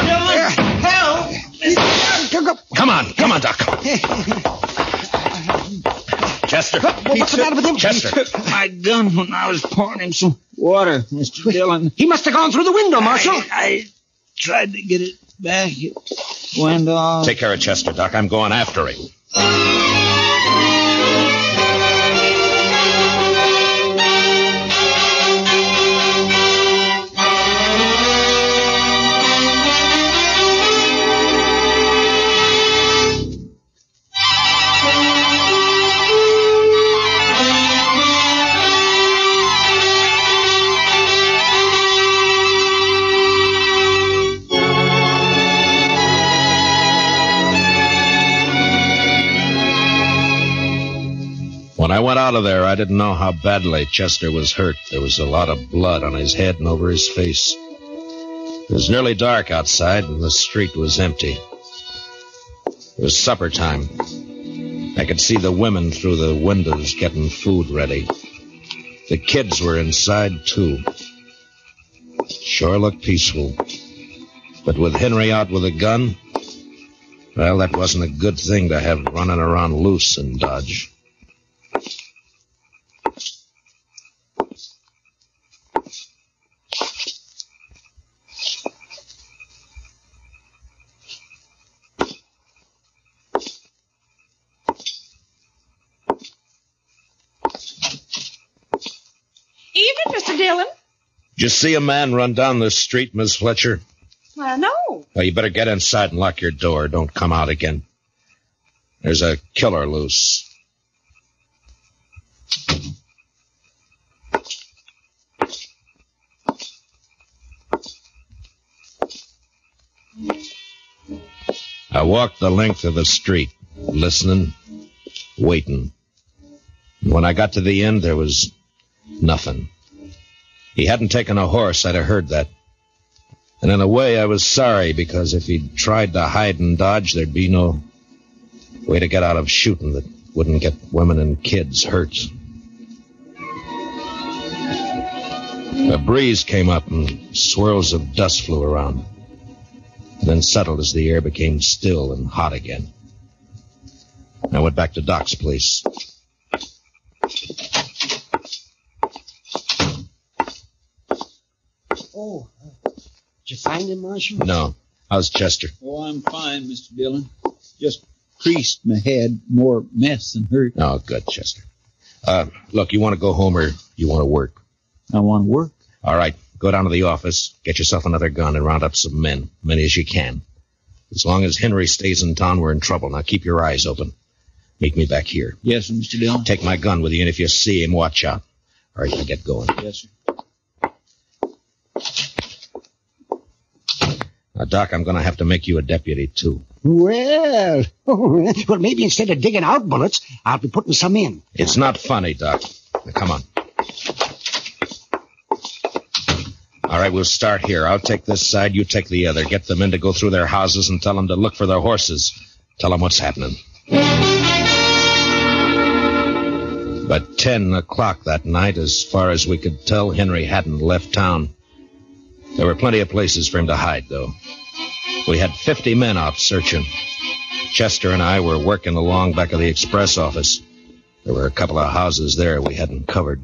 Help! Come on, come on, Doc. Chester. What's the matter with him? Chester. He took my gun when I was pouring him some water, Mister Dillon. He must have gone through the window, Marshal. I, I tried to get it back. It went off. Take care of Chester, Doc. I'm going after him. When I went out of there, I didn't know how badly Chester was hurt. There was a lot of blood on his head and over his face. It was nearly dark outside, and the street was empty. It was supper time. I could see the women through the windows getting food ready. The kids were inside, too. Sure looked peaceful. But with Henry out with a gun, well, that wasn't a good thing to have running around loose in Dodge. Evening, Mister Dillon. Did you see a man run down the street, Miss Fletcher? Well, no. Well, you better get inside and lock your door. Don't come out again. There's a killer loose. I walked the length of the street, listening, waiting. And when I got to the end, there was nothing. He hadn't taken a horse, I'd have heard that. And in a way, I was sorry, because if he'd tried to hide and dodge, there'd be no way to get out of shooting that wouldn't get women and kids hurt. A breeze came up and swirls of dust flew around, and then settled as the air became still and hot again. I went back to Doc's place. Oh, uh, did you find him, Marshal? No. How's Chester? Oh, I'm fine, Mister Dillon. Just creased my head, more mess than hurt. Oh, good, Chester. Uh, look, you want to go home or you want to work? I want to work. All right, go down to the office, get yourself another gun, and round up some men, many as you can. As long as Henry stays in town, we're in trouble. Now keep your eyes open. Meet me back here. Yes, sir, Mister Dillon. Take my gun with you, and if you see him, watch out. All right, now get going. Yes, sir. Now, Doc, I'm going to have to make you a deputy, too. Well, well, maybe instead of digging out bullets, I'll be putting some in. It's not funny, Doc. Now, come on. All right, we'll start here. I'll take this side, you take the other. Get the men to go through their houses and tell them to look for their horses. Tell them what's happening. By ten o'clock that night, as far as we could tell, Henry hadn't left town. There were plenty of places for him to hide, though. We had fifty men out searching. Chester and I were working along back of the express office. There were a couple of houses there we hadn't covered.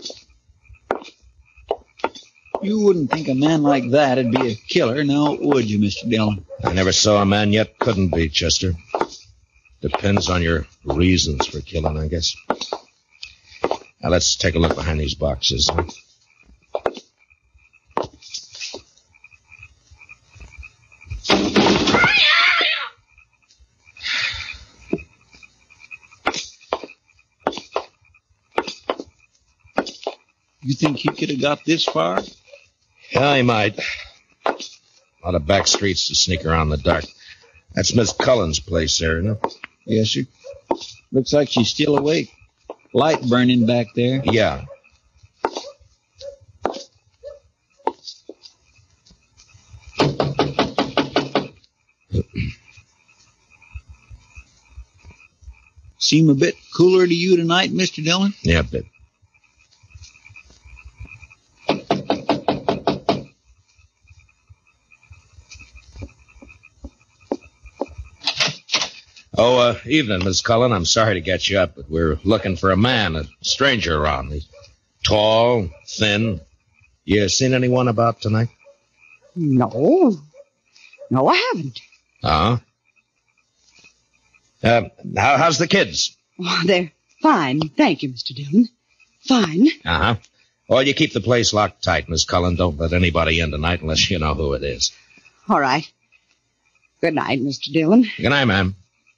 You wouldn't think a man like that would be a killer, now would you, Mister Dillon? I never saw a man yet couldn't be, Chester. Depends on your reasons for killing, I guess. Now, let's take a look behind these boxes. Huh? You think he could have got this far? Yeah, he might. A lot of back streets to sneak around in the dark. That's Miss Cullen's place there, isn't it? Yes, sir. Looks like she's still awake. light burning back there? Yeah. Seem a bit cooler to you tonight, Mister Dillon? Yeah, a bit. Oh, uh, evening, Miss Cullen. I'm sorry to get you up, but we're looking for a man, a stranger around. He's tall, thin. You seen anyone about tonight? No. No, I haven't. Uh-huh. Uh, how, how's the kids? Oh, they're fine. Thank you, Mister Dillon. Fine. Uh-huh. Well, you keep the place locked tight, Miss Cullen. Don't let anybody in tonight unless you know who it is. All right. Good night, Mister Dillon. Good night, ma'am.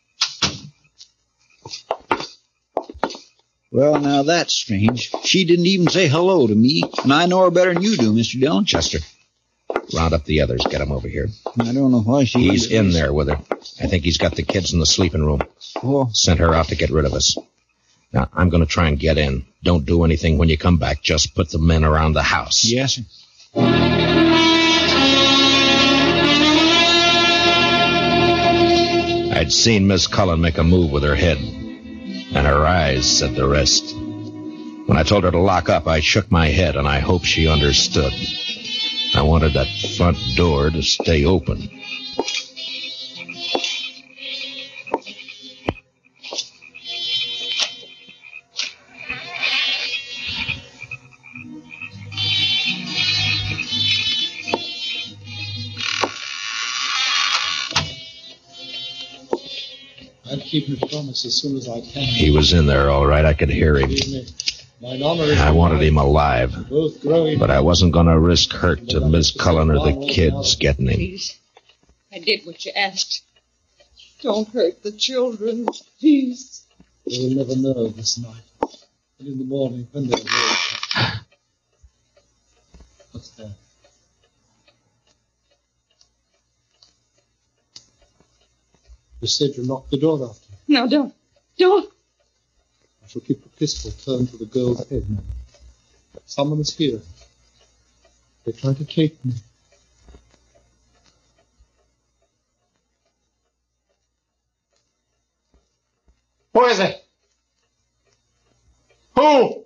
Well, now that's strange. She didn't even say hello to me, and I know her better than you do, Mister Dillon. Chester, round up the others. Get them over here. I don't know why she... He's in there with her. I think he's got the kids in the sleeping room. Oh. Sent her out to get rid of us. Now, I'm going to try and get in. Don't do anything when you come back. Just put the men around the house. Yes, sir. I'd seen Miss Cullen make a move with her head, and her eyes said the rest. When I told her to lock up, I shook my head, and I hoped she understood. I wanted that front door to stay open. I'll keep my promise as soon as I can. He was in there, all right. I could hear him. Mine honor is I wanted him alive, both growing. but I wasn't going to risk hurt to Miss Cullen or the kids getting him. Please. I did what you asked. Don't hurt the children, please. They will never know this night. And in the morning, when they're awake. What's that? You said you locked the door after you. No, don't. Don't. I shall keep the pistol turned to the girl's head now. Someone is here. They try to take me. Who is it? Who?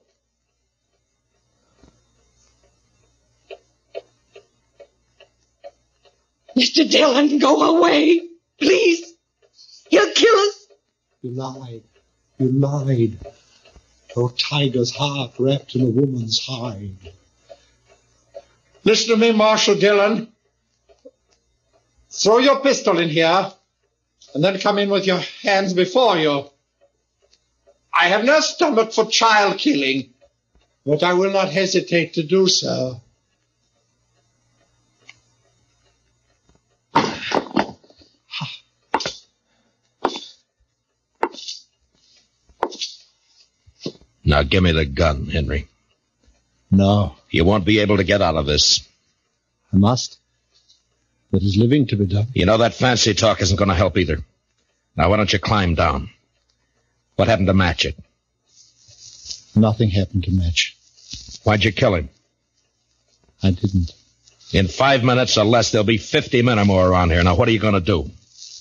Mister Dillon, go away. Please. He'll kill us. You lied. You lied. Oh, tiger's heart wrapped in a woman's hide. Listen to me, Marshal Dillon. Throw your pistol in here, and then come in with your hands before you. I have no stomach for child killing, but I will not hesitate to do so. Now give me the gun, Henry. No. You won't be able to get out of this. I must. There is living to be done. You know that fancy talk isn't going to help either. Now why don't you climb down? What happened to Matchett? Nothing happened to Match. Why'd you kill him? I didn't. In five minutes or less, there'll be fifty men or more around here. Now what are you going to do?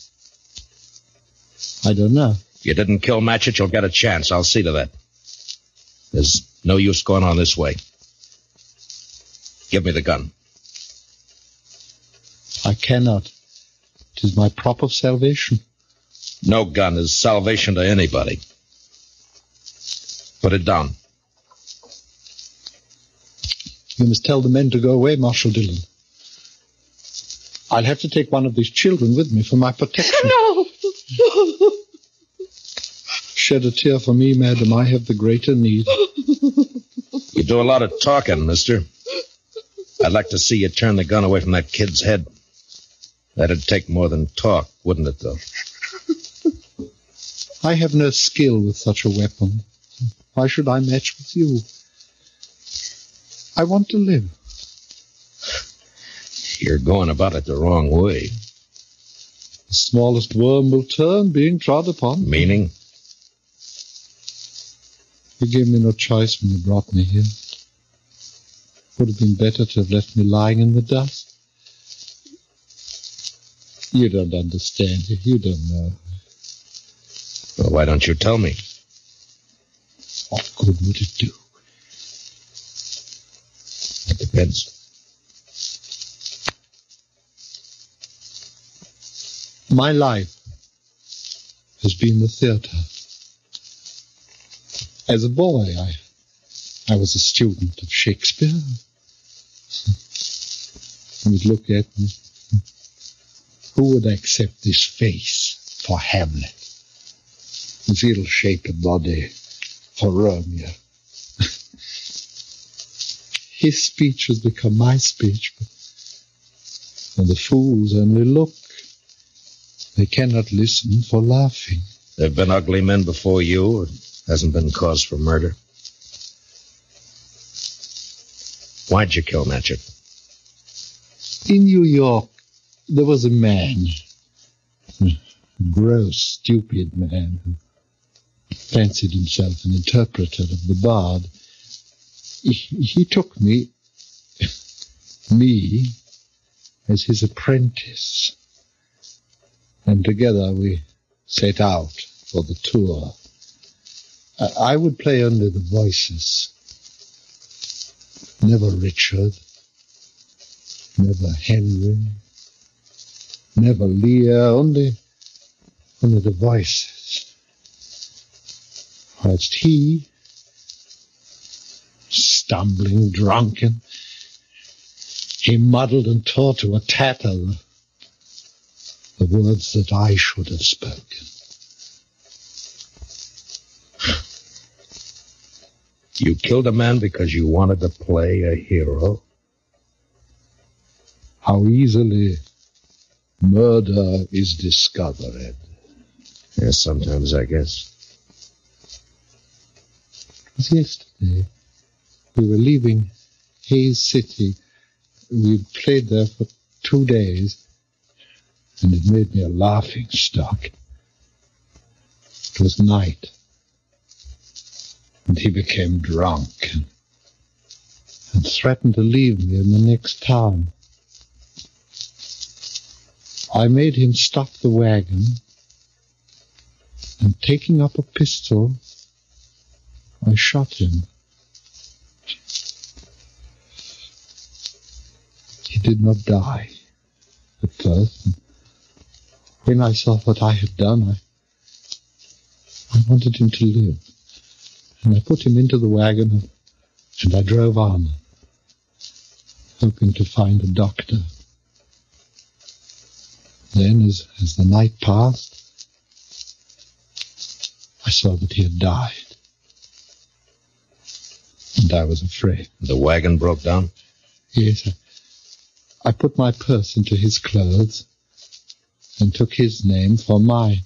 I don't know. If you didn't kill Matchett, you'll get a chance. I'll see to that. There's no use going on this way. Give me the gun. I cannot. It is my prop of salvation. No gun is salvation to anybody. Put it down. You must tell the men to go away, Marshal Dillon. I'll have to take one of these children with me for my protection. No! Shed a tear for me, madam. I have the greater need. You do a lot of talking, mister. I'd like to see you turn the gun away from that kid's head. That'd take more than talk, wouldn't it, though? I have no skill with such a weapon. Why should I match with you? I want to live. You're going about it the wrong way. The smallest worm will turn being trod upon. Meaning? You gave me no choice when you brought me here. Would have been better to have left me lying in the dust. You don't understand. You don't know. Well, why don't you tell me? What good would it do? It depends. My life has been the theater. As a boy, I, I was a student of Shakespeare. You would look at me. Who would accept this face for Hamlet? This ill-shaped body for Romeo? His speech has become my speech, but and the fools only look. They cannot listen for laughing. There have been ugly men before you. It hasn't been cause for murder. Why'd you kill Matchett? In New York, there was a man, a gross, stupid man, who fancied himself an interpreter of the bard. He, he took me, me, as his apprentice. And together we set out for the tour. I, I would play only the voices. Never Richard, never Henry, never Lear, only, only the voices. Whilst he, stumbling, drunken, he muddled and tore to a tatter the words that I should have spoken. You killed a man because you wanted to play a hero? How easily murder is discovered. Yes, sometimes, I guess. It was yesterday. We were leaving Hayes City. We played there for two days, and it made me a laughing stock. It was night, and he became drunk and, and threatened to leave me in the next town. I made him stop the wagon, and taking up a pistol, I shot him. He did not die at first. And when I saw what I had done, I, I wanted him to live. And I put him into the wagon, and, and I drove on, hoping to find a doctor. Then, as, as the night passed, I saw that he had died. And I was afraid. The wagon broke down? Yes. I, I put my purse into his clothes and took his name for mine.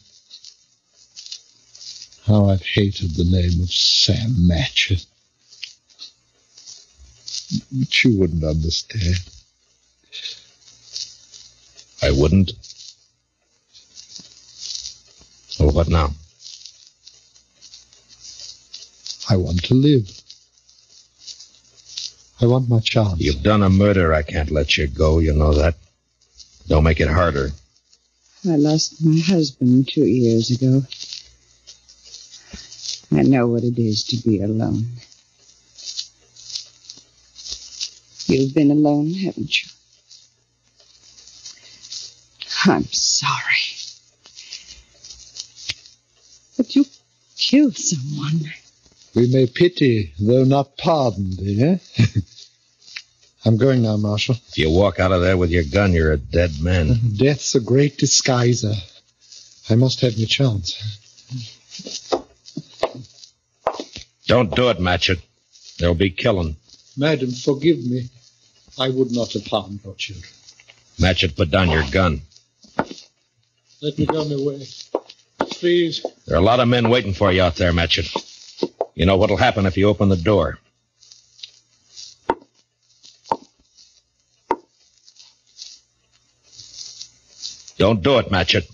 How I've hated the name of Sam Matchett. But you wouldn't understand. I wouldn't? So what now? I want to live. I want my chance. You've done a murder. I can't let you go. You know that. Don't make it harder. I lost my husband two years ago. I know what it is to be alone. You've been alone, haven't you? I'm sorry. But you killed someone. We may pity, though not pardon, dear. I'm going now, Marshal. If you walk out of there with your gun, you're a dead man. Death's a great disguiser. I must have my chance. Don't do it, Matchett. There'll be killing. Madam, forgive me. I would not have harmed your children. Matchett, put down your gun. Let me go my way. Please. There are a lot of men waiting for you out there, Matchett. You know what'll happen if you open the door. Don't do it, Matchett.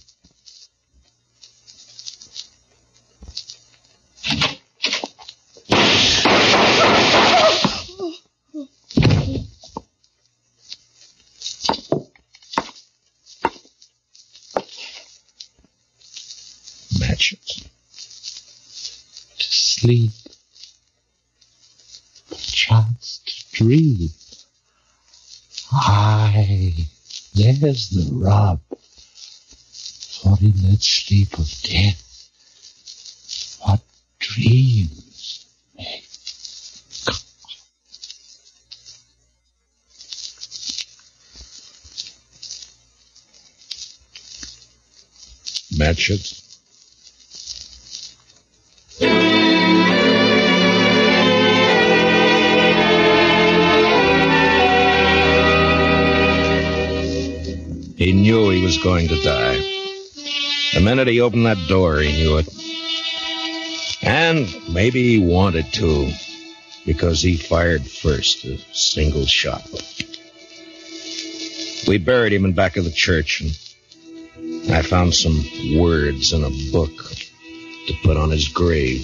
sleep, perchance to dream. Aye, there's the rub. For in that sleep of death, what dreams may come. Match it. He knew he was going to die. The minute he opened that door, he knew it. And maybe he wanted to, because he fired first, a single shot. We buried him in back of the church, and I found some words in a book to put on his grave.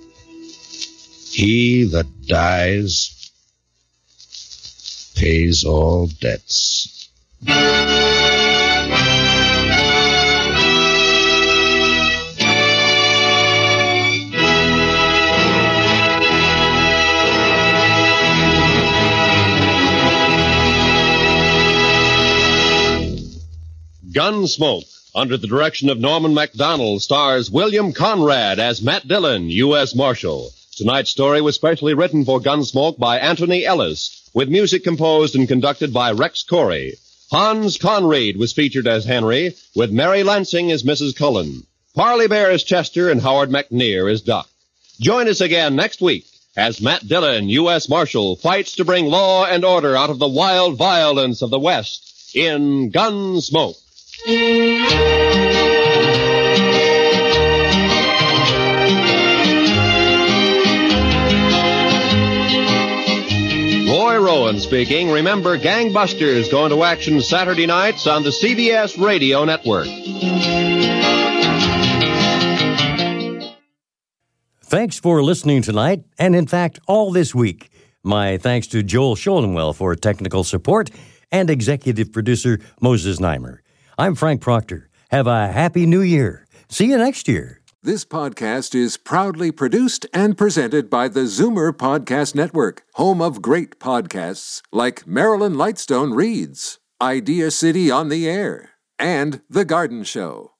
He that dies pays all debts. Gunsmoke, under the direction of Norman Macdonald, stars William Conrad as Matt Dillon, U S Marshal. Tonight's story was specially written for Gunsmoke by Anthony Ellis, with music composed and conducted by Rex Corey. Hans Conried was featured as Henry, with Mary Lansing as Missus Cullen. Parley Bear as Chester, and Howard McNear as Doc. Join us again next week as Matt Dillon, U S Marshal, fights to bring law and order out of the wild violence of the West in Gunsmoke. Roy Rowan speaking. Remember, Gangbusters going to action Saturday nights on the C B S Radio Network. Thanks for listening tonight, and in fact, all this week. My thanks to Joel Schoenwell for technical support and executive producer Moses Neimer. I'm Frank Proctor. Have a happy new year. See you next year. This podcast is proudly produced and presented by the Zoomer Podcast Network, home of great podcasts like Marilyn Lightstone Reads, Idea City on the Air, and The Garden Show.